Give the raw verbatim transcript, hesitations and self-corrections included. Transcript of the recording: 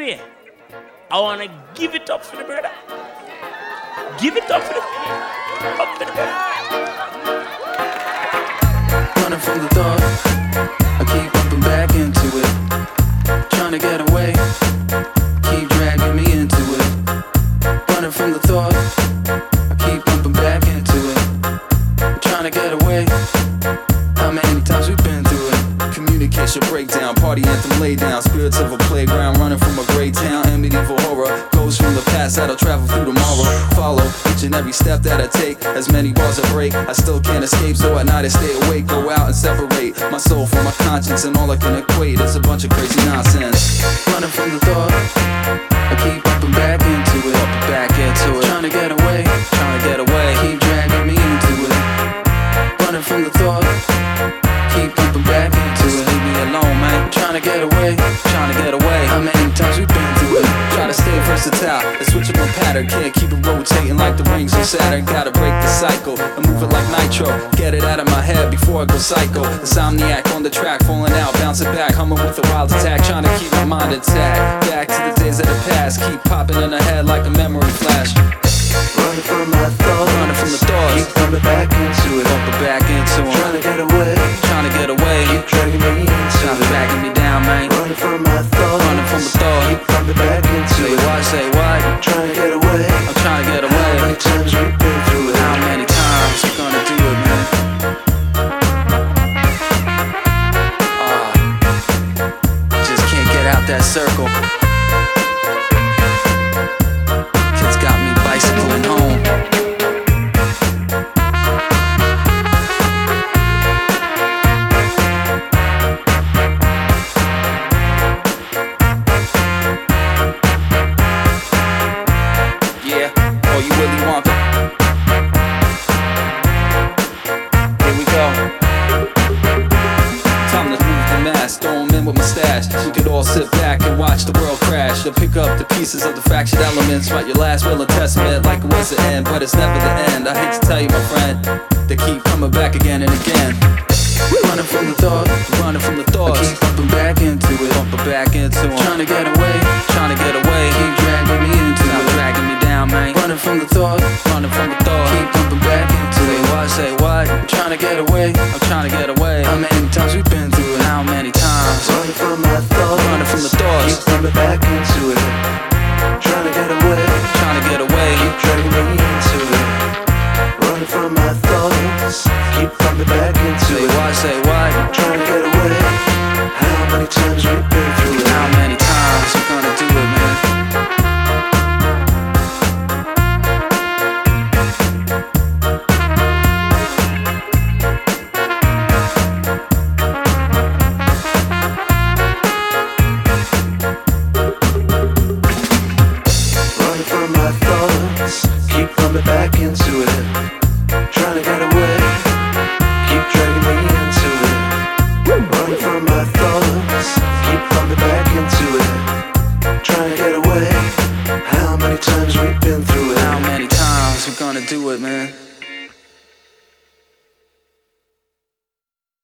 anyway, I wanna give it up for the brother. Give it up for the up for the brother. Running from the thought, I keep bumping back into it. Trying to get away, keep dragging me into it. Running from the thought, I keep bumping back into it. Trying to get away, how many times we've been through it. Communication breakdown, party anthem lay down. Spirits of a playground, running from a great town. And medieval horror, goes from the past that'll travel through tomorrow. Follow each and every step that I take. As many bars I break, I still can't escape. So at night I stay awake, go out and separate my soul from my conscience. And all I can equate is a bunch of crazy nonsense. Running from the thought, I keep bumping back into it. Bumping back into it. Trying to get away, trying to get away. Keep dragging me into it. Running from the thought, keep bumping back into it. Leave me alone, man. Trying to get away, trying to get away. How many times we've been through it? Try to stay versatile and switch up my pattern. Can't keep it rotating like the rings of Saturn. Gotta break the cycle and move it like nitro. Get it out of my head before I go psycho. Insomniac on the track, falling out, bouncing back, humming with a wild attack, trying to keep my mind intact. Back to the days of the past, keep popping in the head like a memory flash. Running from my thoughts, running from the thoughts, keep coming back into it, bumping back into them. Trying to get away, trying to get away, keep dragging me into trying it, to dragging me down, man. Running from my thoughts, running from the thoughts, keep coming back into say it. what, say what? Trying to get away, I'm trying to get away. How many times we've been through it? How many times we gonna do it, man? Ah, uh, just can't get out that circle. Kids got me bicycling home. Yeah, oh, you Willy Wonka. Here we go. Time to move the mass, throw 'em in with my stash. We could all sit back and watch the world crash. To pick up the pieces of the fractured elements. Write your last will and testament like it was the end, but it's never the end. I hate to tell you, my friend, they keep coming back again and again. Running from the thought, running from the thoughts, keep bumping back into it, bumping back into them. Trying to get away, trying to get away, keep dragging me into it, dragging me down, man. Running from the thought, running from the thought, keep bumping back into it. Say what, say what? I'm trying to get away, I'm trying to get away. How many times we've been through it? How many times? Running from my thoughts, running from the thoughts, keep coming back into it, trying to get away, trying to get away, keep dragging me into it. Running from my thoughts, keep coming back into say it. what, say what? Trying to get away. How many times we've been through it? How many times we gonna do it, man? Running from my thoughts, keep coming back into it, trying to get away.